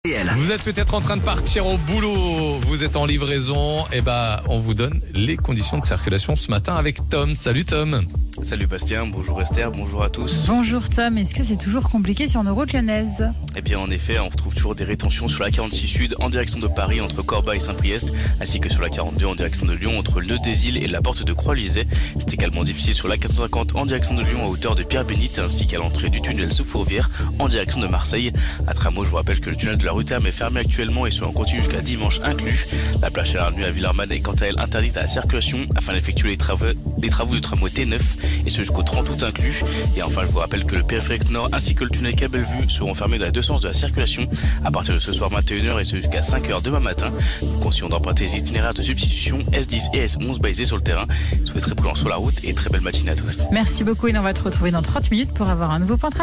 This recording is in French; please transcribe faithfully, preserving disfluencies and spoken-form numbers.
Vous êtes peut-être en train de partir au boulot, vous êtes en livraison, et bah on vous donne les conditions de circulation ce matin avec Tom. Salut Tom. Salut Bastien, bonjour Esther, bonjour à tous. Bonjour Tom, est-ce que c'est toujours compliqué sur nos routes lyonnaises ? Eh bien en effet, on retrouve toujours des rétentions sur la quarante-six Sud en direction de Paris entre Corbeil et Saint-Priest, ainsi que sur la quarante-deux en direction de Lyon entre Le Désil et la porte de Croix-Lysée. C'est également difficile sur la quatre cent cinquante en direction de Lyon à hauteur de Pierre-Bénite, ainsi qu'à l'entrée du tunnel sous Fourvière en direction de Marseille. À Tramaux, je vous rappelle que le tunnel de la rue Terme est fermé actuellement et soit en continu jusqu'à dimanche inclus. La plage à la nuit à Villarman est quant à elle interdite à la circulation afin d'effectuer les travaux, les travaux du tramway T neuf et ce jusqu'au trente août inclus. Et enfin, je vous rappelle que le périphérique nord ainsi que le tunnel Quai Bellevue seront fermés dans les deux sens de la circulation à partir de ce soir vingt et une heures et ce jusqu'à cinq heures demain matin. Nous conseillons d'emprunter les itinéraires de substitution S dix et S onze basés sur le terrain. Soyez très prudents sur la route et très belle matinée à tous. Merci beaucoup et on va te retrouver dans trente minutes pour avoir un nouveau point de